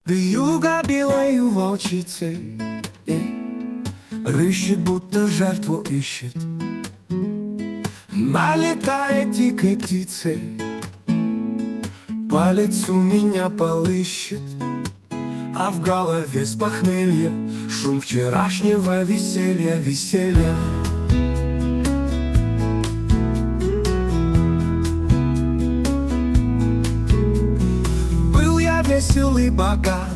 Вьюга белою волчицей рыщет, будто жертву ищет. Налетает дикой птицей, по лицу меня полыщет. А в голове с похмелья шум вчерашнего веселья, веселья. Был я весел и богат,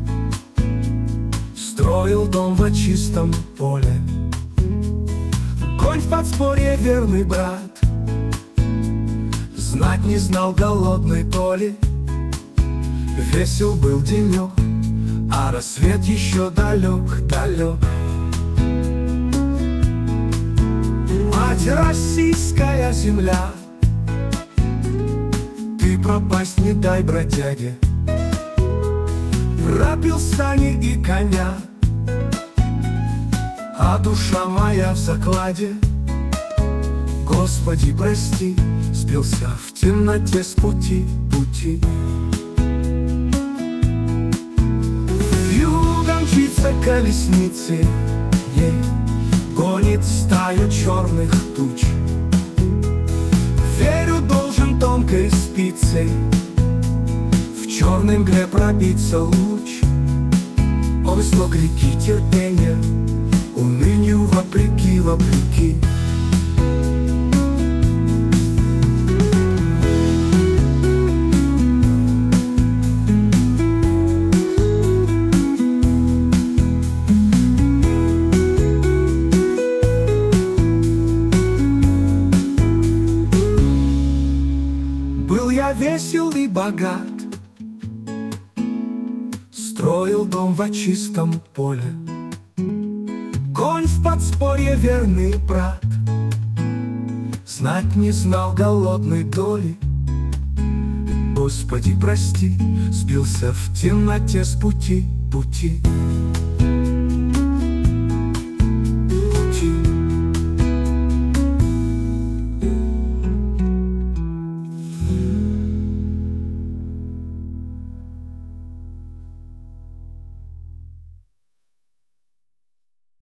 строил дом в чистом поле. Конь в подспорье верный брат, знать не знал голодной толи. Весел был денек, а рассвет еще далек, далек. Мать российская земля, ты пропасть не дай бродяге. Пропил сани и коня, а душа моя в закладе. Господи, прости, сбился в темноте с пути, пути. Вьюга мчится колесницы, ей гонит стаю черных туч. Верю, должен тонкой спицей в черной мгле пробиться луч. Он слог реки терпения, унынию вопреки, вопреки. Был я весел и богат, строил дом во чистом поле. Конь в подспорье верный брат, знать не знал голодной доли. Господи, прости, сбился в темноте с пути, пути.